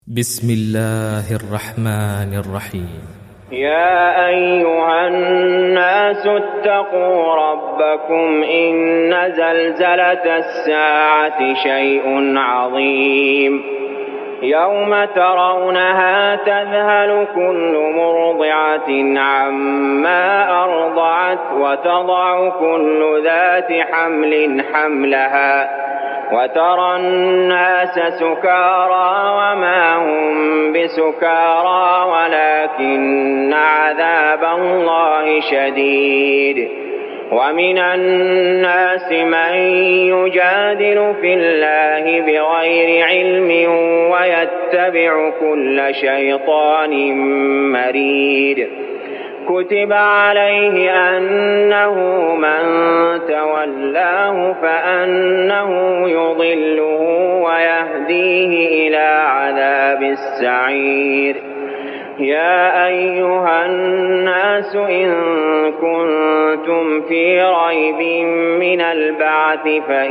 بسم الله الرحمن الرحيم. يا أيها الناس اتقوا ربكم إن زلزلة الساعة شيء عظيم يوم ترونها تذهل كل مرضعة عما أرضعت وتضع كل ذات حمل حملها وترى الناس سكارى وما هم بسكارى ولكن عذاب الله شديد. ومن الناس من يجادل في الله بغير علم ويتبع كل شيطان مريد. كتب عليه أنه من تولاه فأنه يضله ويهديه إلى عذاب السعير. يا أيها الناس إن كنتم في ريب من البعث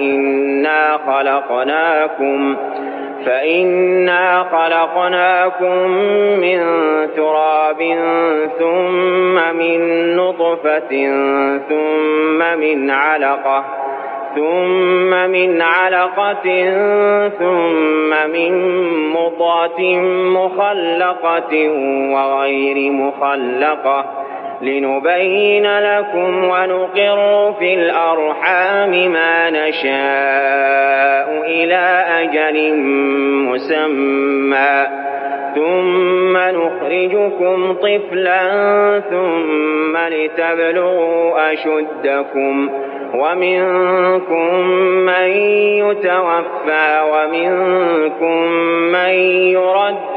فإنا خلقناكم من تراب ثم من نطفة ثم من علقة ثم من مضغة مخلقة وغير مخلقة لنبين لكم ونقر في الأرحام ما نشاء إلى أجل مسمى ثم نخرجكم طفلا ثم لتبلغوا أشدكم ومنكم من يتوفى ومنكم من يرد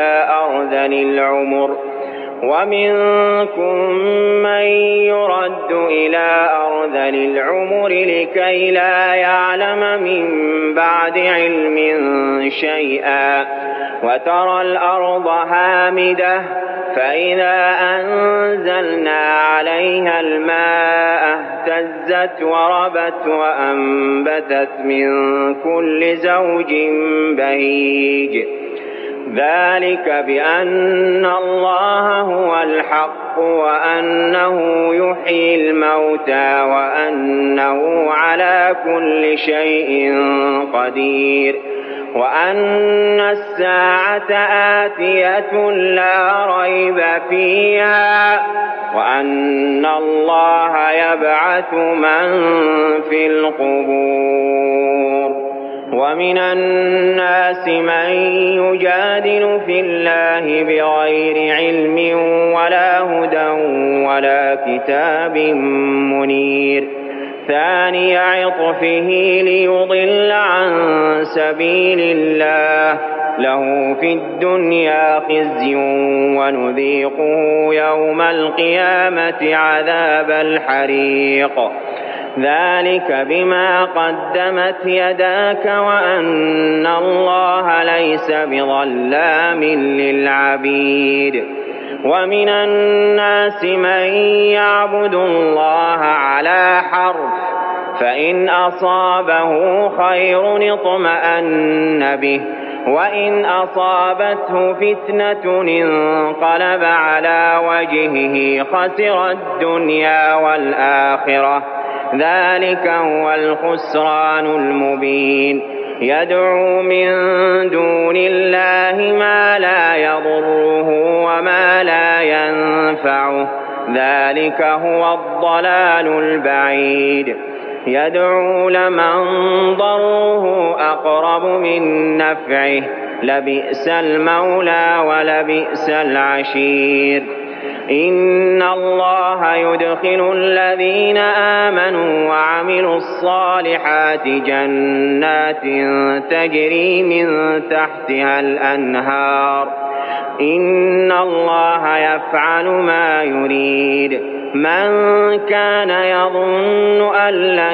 إلى أرذل العمر لكي لا يعلم من بعد علم شيئا. وترى الأرض هامدة فإذا أنزلنا عليها الماء اهتزت وربت وأنبتت من كل زوج بهيج. ذلك بأن الله هو الحق وأنه يحيي الموتى وأنه على كل شيء قدير وأن الساعة آتية لا ريب فيها وأن الله يبعث من في القبور. ومن الناس من يجادل في الله بغير علم ولا هدى ولا كتاب منير. ثاني عطفه ليضل عن سبيل الله له في الدنيا خزي ونذيقه يوم القيامة عذاب الحريق. ذلك بما قدمت يداك وأن الله ليس بظلام للعبيد. ومن الناس من يعبد الله على حرف فإن أصابه خير اطمأن به وإن أصابته فتنة انقلب على وجهه خسر الدنيا والآخرة. ذلك هو الخسران المبين. يدعو من دون الله ما لا يضره وما لا ينفعه ذلك هو الضلال البعيد. يدعو لمن ضره أقرب من نفعه لبئس المولى ولبئس العشير. إن الله يدخل الذين آمنوا وعملوا الصالحات جنات تجري من تحتها الأنهار. إن الله يفعل ما يريد. من كان يظن أن لن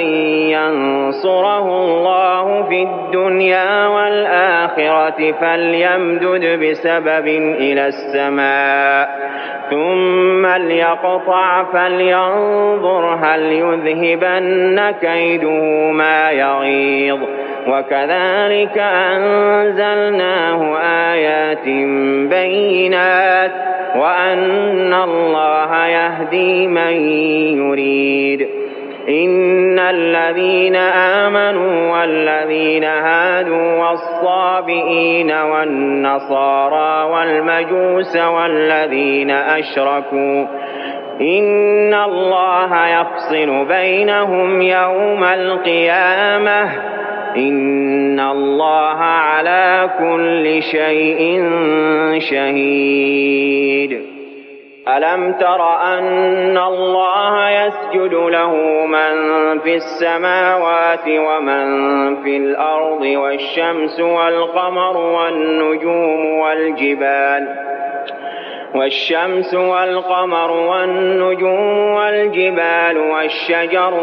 ينصره الله في الدنيا والآخرة فليمدد بسبب إلى السماء ثم ليقطع فلينظر هل يذهبن كيده ما يغيظ. وكذلك أنزلناه آيات بينات وأن الله يهدي من يريد. إن الذين آمنوا والذين هادوا والصابئين والنصارى والمجوس والذين أشركوا إن الله يفصل بينهم يوم القيامة إن الله على كل شيء شهيد. ألم تر أن الله يسجد له من في السماوات ومن في الأرض والشمس والقمر والنجوم والجبال والشجر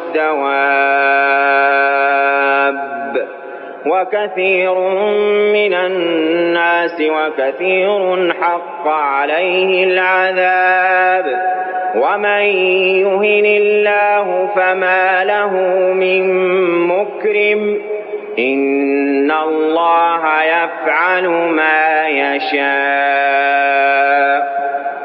والدواب وكثير من الناس وكثير حق عليه العذاب ومن يهن الله فما له من مكرم إن الله يفعل ما يشاء.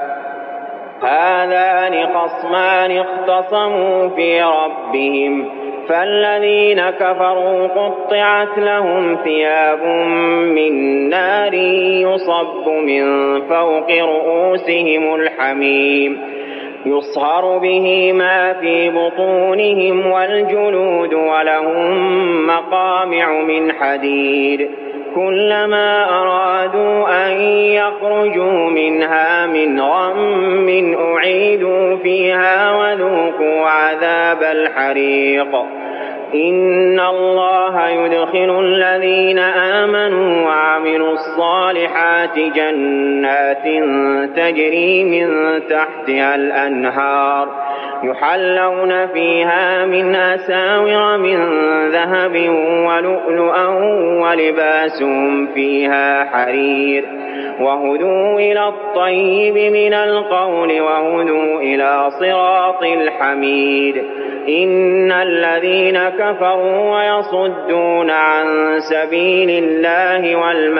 هذان خصمان اختصموا في ربهم فالذين كفروا قطعت لهم ثياب من نار يصب من فوق رؤوسهم الحميم يصهر به ما في بطونهم والجلود ولهم مقامع من حديد كلما أرادوا أن يخرجوا منها من غم أعيدوا فيها وذوقوا عذاب الحريق. إن الله يدخل الذين آمنوا وعملوا الصالحات جنات تجري من تحتها الأنهار يحلون فيها من أساور من ذهب ولؤلؤا ولباسهم فيها حرير وهدوا إلى الطيب من القول وهدوا إلى صراط الحميد. إن الذين كفروا ويصدون عن سبيل الله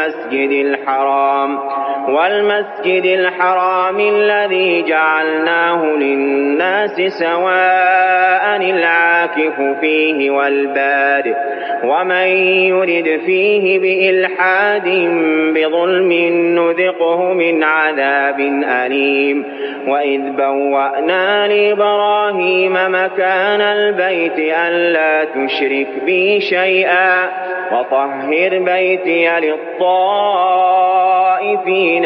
والمسجد الحرام الذي جعلناه للناس سواء العاكف فيه والباد ومن يرد فيه بإلحاد بظلم نذقه من عذاب أليم. وإذ بوأنا لإبراهيم مكان البيت ألا تشرك بي شيئا وطهر بيتي للطائفين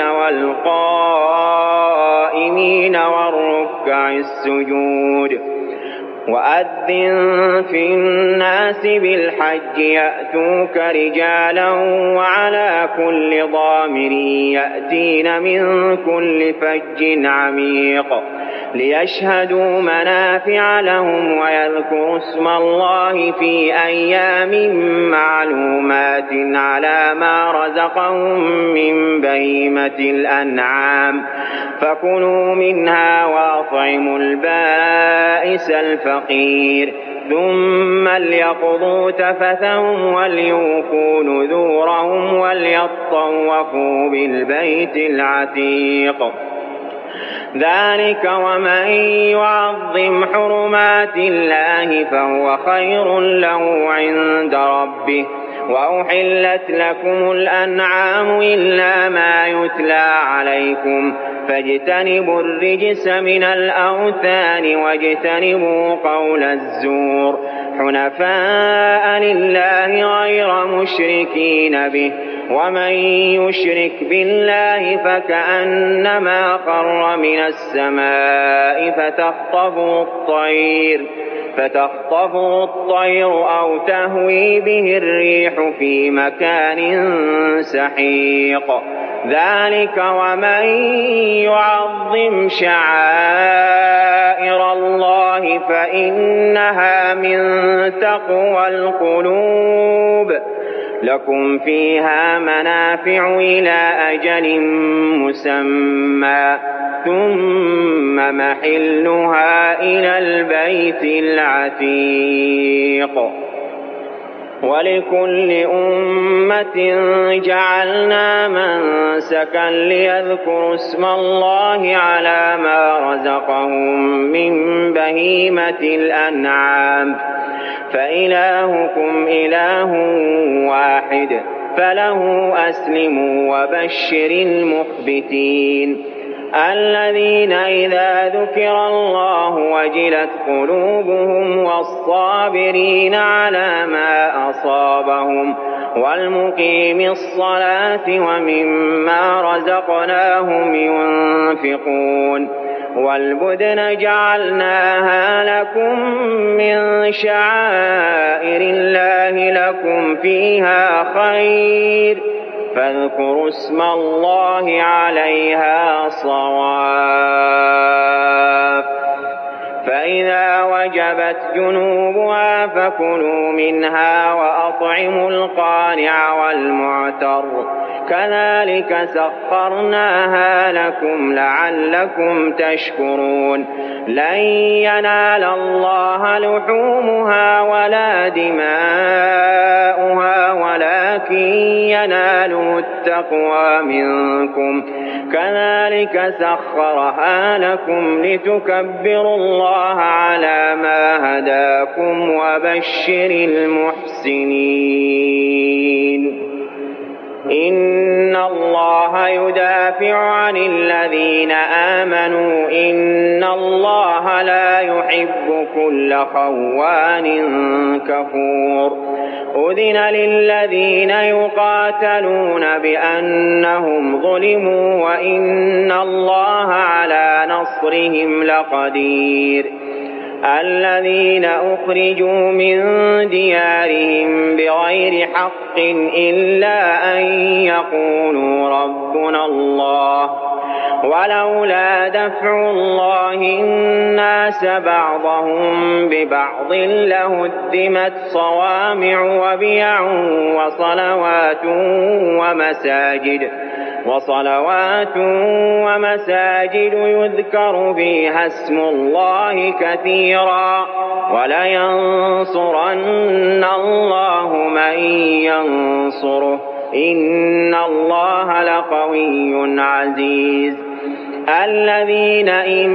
والقائمين والركع السجود. وأذن في الناس بالحج يأتوك رجالا وعلى كل ضامر يأتين من كل فج عميق ليشهدوا منافع لهم ويذكروا اسم الله في أيام معلومات على ما رزقهم من بهيمة الأنعام فكلوا منها وأطعموا البائس الفقير ثم ليقضوا تفثهم وليوفوا نذورهم وليطوفوا بالبيت العتيق. ذلك ومن يعظم حرمات الله فهو خير له عند ربه. وأحلت لكم الأنعام إلا ما يتلى عليكم فاجتنبوا الرجس من الأوثان واجتنبوا قول الزور حنفاء لله غير مشركين به ومن يشرك بالله فكأنما خر من السماء فتخطفه الطير أو تهوي به الريح في مكان سحيق. ذلك ومن يعظم شعائر الله فإنها من تقوى القلوب. لكم فيها منافع إلى أجل مسمى ثم محلها إلى البيت العتيق. ولكل أمة جعلنا منسكا ليذكروا اسم الله على ما رزقهم من بهيمة الأنعام فإلهكم إله واحد فله أسلموا وبشر المخبتين الذين إذا ذكر الله وجلت قلوبهم والصابرين على ما أصابهم والمقيم الصلاة ومما رزقناهم ينفقون والبدن جعلناها لكم من شعائر الله لكم فيها خير فاذكروا اسم الله عليها صواف فإذا وجبت جنوبها فكلوا منها وأطعموا القانع والمعتر كذلك سخرناها لكم لعلكم تشكرون لن ينال الله لحومها ولا دماؤها ولكن يناله التقوى منكم كذلك سخرها لكم لتكبروا الله على ما هداكم وبشر المحسنين إن الله يدافع عن الذين آمنوا إن الله لا يحب كل خوان كفور أذن للذين يقاتلون بأنهم ظلموا وإن الله على نصرهم لقدير الذين أخرجوا من ديارهم بغير حق إلا أن يقولوا ربنا الله ولولا دفع الله الناس بعضهم ببعض لهدمت صوامع وبيع وصلوات ومساجد يذكر فيها اسم الله كثيرا ولينصرن الله من ينصره إن الله لقوي عزيز الذين إن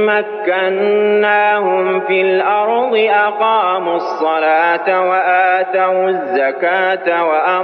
مكناهم في الأرض أقاموا الصلاة وآتوا الزكاة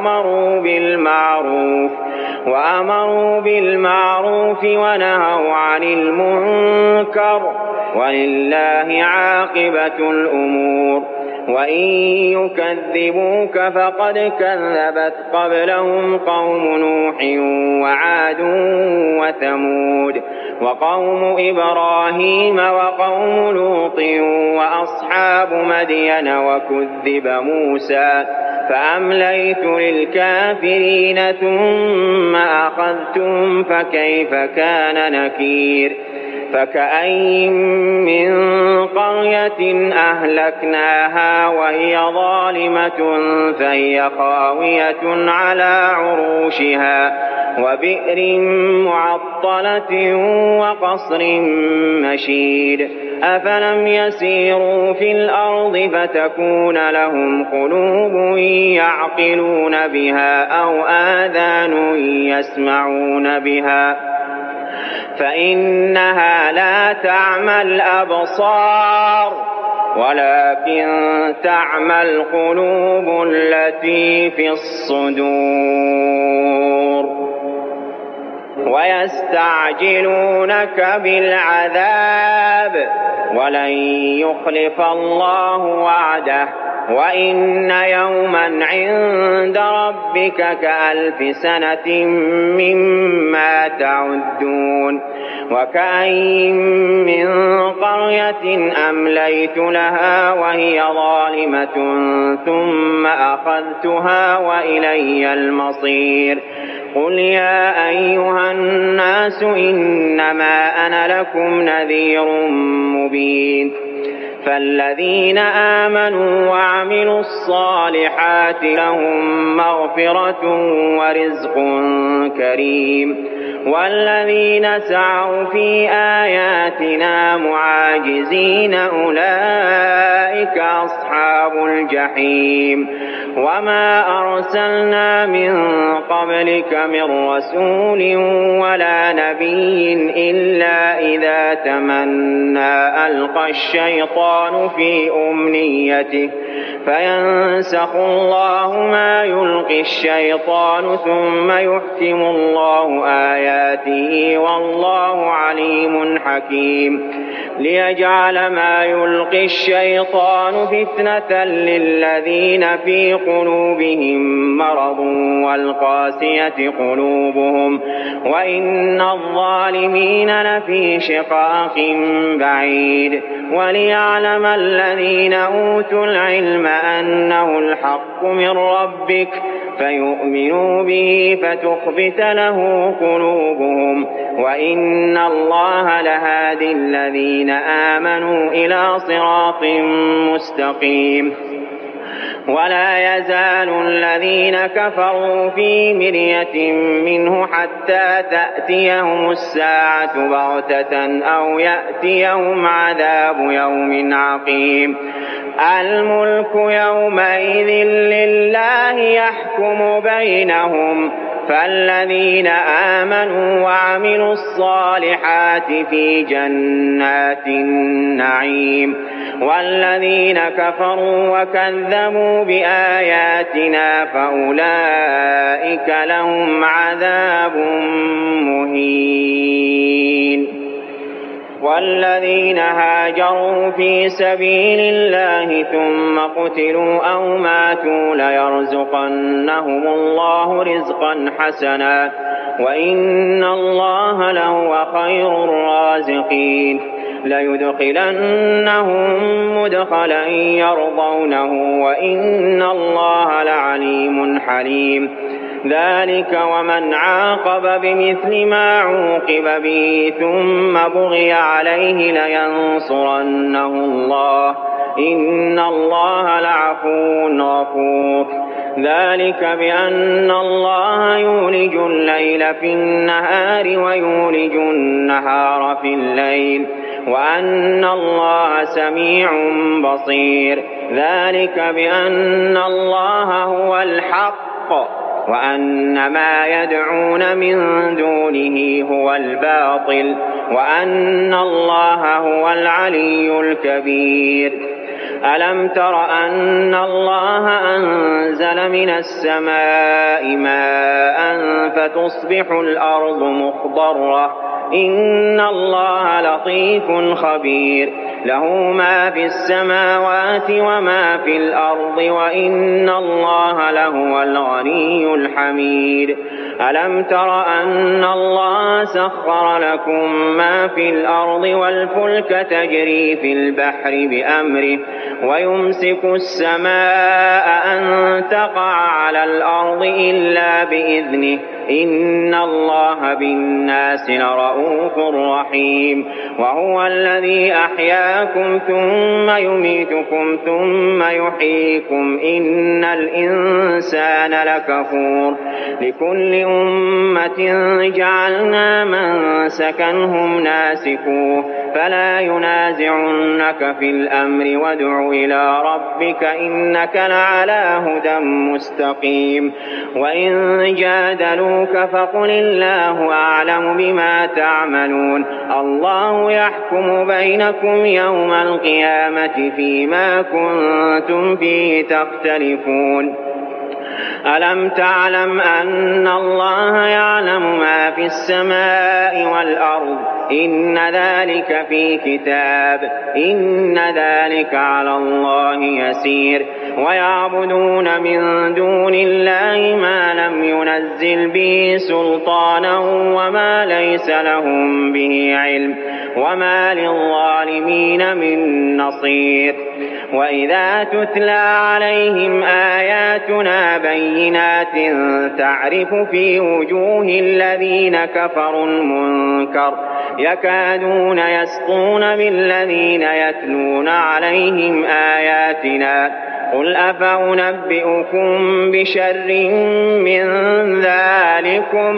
وأمروا بالمعروف ونهوا عن المنكر ولله عاقبة الأمور وإن يكذبوك فقد كذبت قبلهم قوم نوح وعاد وثمود وقوم إبراهيم وقوم لوط وأصحاب مدين وكذب موسى فأمليت للكافرين ثم أخذتم فكيف كان نكير فكأين من قرية أهلكناها وهي ظالمة فهي خاوية على عروشها وبئر معطلة وقصر مشيد أفلم يسيروا في الأرض فتكون لهم قلوب يعقلون بها أو آذان يسمعون بها فإنها لا تعمى الأبصار ولكن تعمى القلوب التي في الصدور ويستعجلونك بالعذاب ولن يخلف الله وعده وإن يوما عند ربك كألف سنة مما تعدون وكأين من قرية أمليت لها وهي ظالمة ثم أخذتها وإلي المصير قل يا أيها الناس إنما أنا لكم نذير مبين فالذين آمنوا وعملوا الصالحات لهم مغفرة ورزق كريم والذين سعوا في آياتنا معاجزين أولئك أصحاب الجحيم وما أرسلنا من قبلك من رسول ولا نبي إلا إذا تمنى ألقى الشيطان في أمنيته فينسخ الله ما يلقي الشيطان ثم يحكم الله آياته والله عليم حكيم ليجعل ما يلقي الشيطان فتنة للذين في قلوبهم مرض والقاسية قلوبهم وإن الظالمين لفي شقاق بعيد وليعلم الذين أوتوا العلم أنه الحق من ربك فيؤمنوا به فتخبت له قلوبهم وإن الله لهادي الذين آمنوا إلى صراط مستقيم ولا يزال الذين كفروا في مرية منه حتى تأتيهم الساعة بغتة أو يأتيهم عذاب يوم عقيم الملك يومئذ لله يحكم بينهم فالذين آمنوا وعملوا الصالحات في جنات النعيم والذين كفروا وكذبوا بآياتنا فأولئك لهم عذاب مهين والذين هاجروا في سبيل الله ثم قتلوا أو ماتوا ليرزقنهم الله رزقا حسنا وإن الله لهو خير الرازقين ليدخلنهم مدخلا يرضونه وإن الله لعليم حليم ذلك ومن عاقب بمثل ما عوقب به ثم بغي عليه لينصرنه الله إن الله لعفو غفور ذلك بأن الله يولج الليل في النهار ويولج النهار في الليل وأن الله سميع بصير ذلك بأن الله هو الحق وأن ما يدعون من دونه هو الباطل وأن الله هو العلي الكبير ألم تر أن الله أنزل من السماء ماء فتصبح الأرض مخضرة إن الله لطيف خبير له ما في السماوات وما في الأرض وإن الله لهو الغني الحميد ألم تر أن الله سخر لكم ما في الأرض والفلك تجري في البحر بأمره ويمسك السماء أن تقع على الأرض إلا بإذنه إن الله بالناس لرؤوف رحيم وهو الذي أحياكم ثم يميتكم ثم يحييكم إن الإنسان لكفور لكل أمة جعلنا منسكنهم ناسكوه فلا ينازعنك في الأمر وادع إلى ربك إنك لعلى هدى مستقيم وإن جادلوك فقل الله أعلم بما تعملون الله يحكم بينكم يوم القيامة فيما كنتم فيه تختلفون ألم تعلم أن الله يعلم ما في السماء والأرض إن ذلك في كتاب إن ذلك على الله يسير ويعبدون من دون الله ما لم ينزل به سلطانا وما ليس لهم به علم وما للظالمين من نصير وإذا تتلى عليهم آياتنا بينات تعرف في وجوه الذين كفروا المنكر يكادون يسطون بالذين يتلون عليهم آياتنا قل أفأنبئكم بشر من ذلكم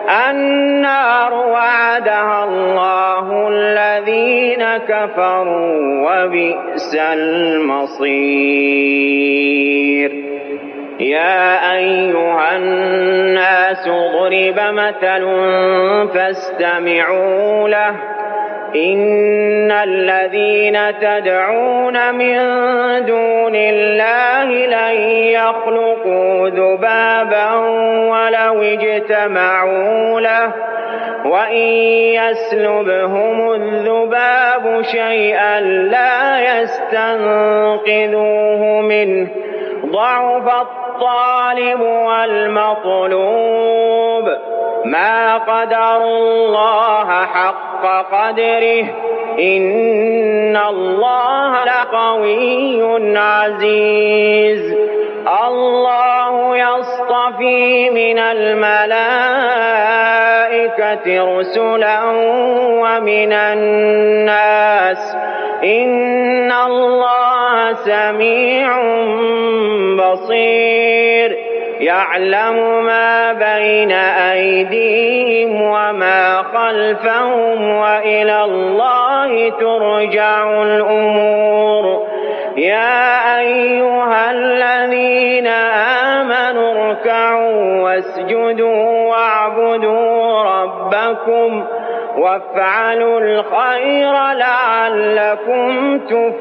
النار وعدها الله الذين كفروا وبئس المصير يا أيها الناس ضرب مثل فاستمعوا له إن الذين تدعون من دون الله لن يخلقوا ذبابا ولو اجتمعوا له وإن يسلبهم الذباب شيئا لا يستنقذوه منه ضعف الطالب والمطلوب ما قدروا الله حق قدره إن الله لقوي عزيز الله يصطفي من الملائكة رسلا ومن الناس إن الله سميع بصير يعلم ما بين أيديهم وما خلفهم وإلى الله ترجع الأمور يا أيها الذين آمنوا اركعوا واسجدوا واعبدوا ربكم وافعلوا الخير لعلكم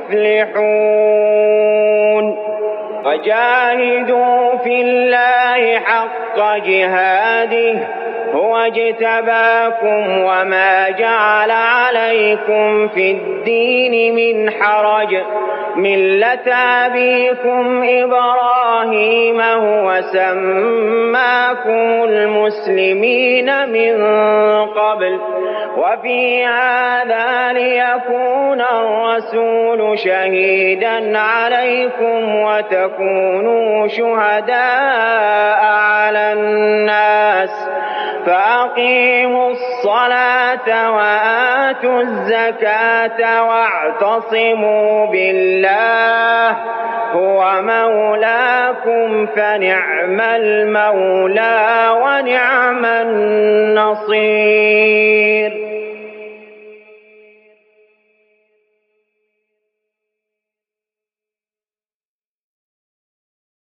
تفلحون وجاهدوا في الله حق جهاده هو اجتباكم وما جعل عليكم في الدين من حرج ملة أبيكم إبراهيم هو سماكم المسلمين من قبل وفي هذا ليكون الرسول شهيدا عليكم وتكونوا شهداء على الناس فأقيموا الصلاة وآتوا الزكاة واعتصموا بالله هو مولاكم فنعم المولى ونعم النصير